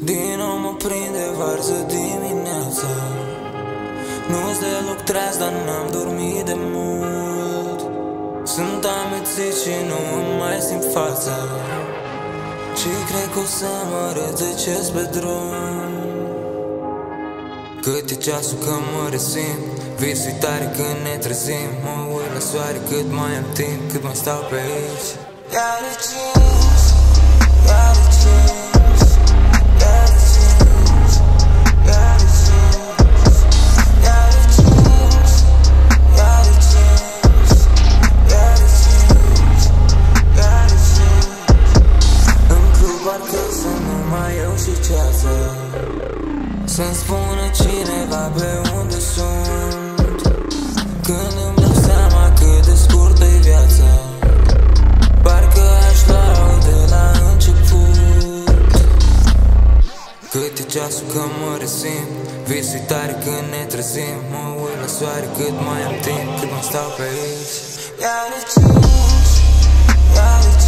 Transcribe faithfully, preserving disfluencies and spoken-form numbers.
Din nou mă prinde varză dimineața. Nu-s deloc treaz, dar n-am dormit de mult. Sunt amețit și nu îmi mai simt fața. Și cred că o să mă rătăcesc pe drum. Cât e ceasul că mă resimt, visui tare când ne trezim. Mă uit la soare cât mai am timp, cât mai stau pe aici. Iar e cinci, iar e cinci, iar e cinci, iar e cinci, iar e cinci, iar e cinci, iar e cinci, iar e cinci. În club parcă sunt numai eu și ceața. Să-mi spună cineva pe unde sunt, când îmi dau seama cât de scurtă-i viața. Parcă aș lua-o de la început. Cât e ceasul că mă resimt, visui tare când ne trezim. Mă uit la soare cât mai am timp, cât mai stau pe aici. Iar e cinci, iar e